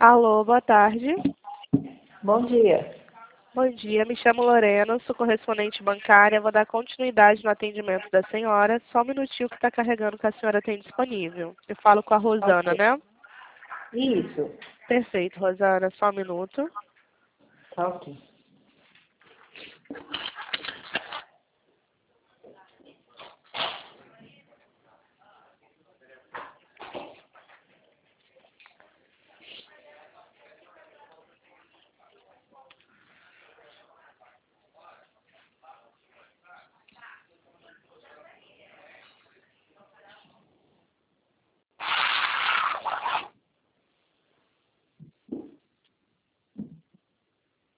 Alô, boa tarde. Bom dia. Bom dia, me chamo Lorena, sou correspondente bancária. Vou dar continuidade no atendimento da senhora. Só um minutinho que está carregando que a senhora tem disponível. Eu falo com a Rosana, Ok. né? Isso. Perfeito, Rosana, só um minuto. Tá ok.